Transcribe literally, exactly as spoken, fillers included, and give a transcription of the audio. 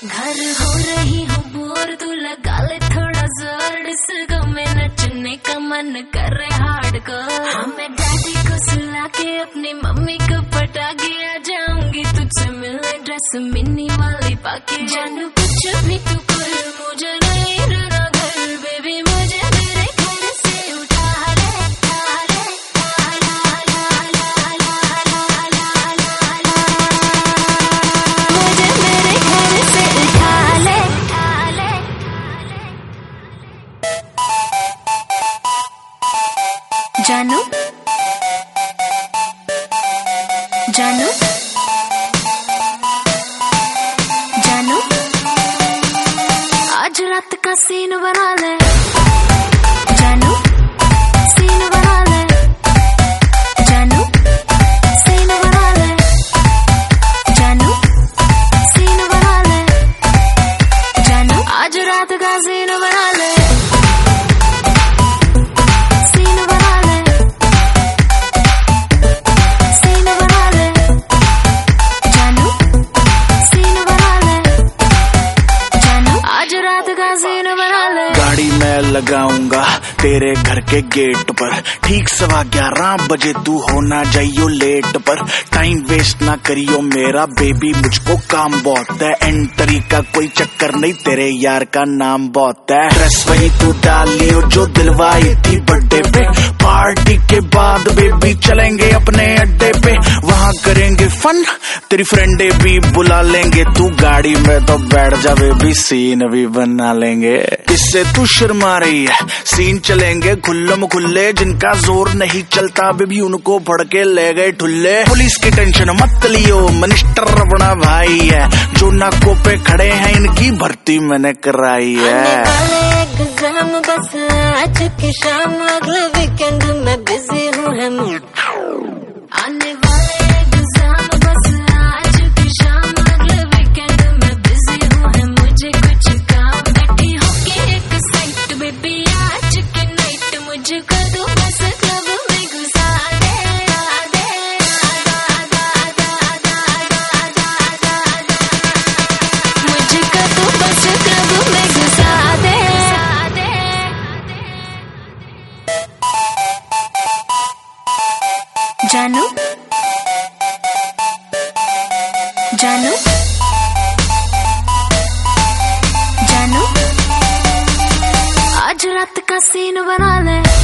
घर हो रही हूँ बोर, तू लगा ले थोड़ा जोर। इस गम में नचने का मन कर रहे हार्डकोर। हाँ मैं डैडी को सुला के अपनी मम्मी को पटा के आ जाऊंगी तुझसे मिलने, ड्रेस मिनी वाली पाके। जानू कुछ भी तू कर, मुझे नहीं रहना घर। बेबी मुझे मेरे घर से उठा ले, उठा ले, ला ला ला ला ला ला ला ला ला। मुझे मेरे घर से उठा ले, उठा ले। जानू जानू जानू आज रात का सीन बना ले। जानू सीन बना ले, जानू सीन बना ले, जानू सीन बना ले, जानू आज रात का सीन बना ले, सीन बना ले, सीन बना ले, जानू सीन बना ले, जानू आज रात का सीन बना ले। गाड़ी मैं लगाऊंगा तेरे घर के गेट पर, ठीक सवा ग्यारह बजे तू होना जाइयो लेट पर। टाइम वेस्ट ना करियो मेरा बेबी, मुझको काम बहुत है। एंट्री का कोई चक्कर नहीं, तेरे यार का नाम बहुत है। ड्रेस वही तू डाल लियो जो दिलवाई थी बर्थडे पे। पार्टी के बाद बेबी चलेंगे अपने अड्डे पे, वहाँ करेंगे फन, तेरी फ्रेंडे भी बुला लेंगे। तू गाड़ी में तो बैठ जा बेबी, सीन भी बना लेंगे। किससे तू शर्मा रही है, सीन चलेंगे खुल्लम खुल्ले। जिनका जोर नहीं चलता बेबी उनको फड़ के ले गए ठुल्ले। पुलिस की टेंशन मत लियो, मिनिस्टर अपना भाई है। जो नाकों पे खड़े हैं इनकी भर्ती मैंने कराई है। एग्जाम बस आज की शाम, अगले वीकेंड में बिजी हूँ हम। आने वाले एग्जाम बस आज की शाम, अगले वीकेंड में बिजी हूँ हम। मुझे कुछ काम, बैठी होके एक साइड बेबी आज की नाइट। मुझे कर दो बस क्लब में घुसा दे, दे, दा, दा, दा, दा, दा, दा, दा। मुझे कर दो बस क्लब में घुसा दे। जानू जानू जानू आज रात का सीन बना ले।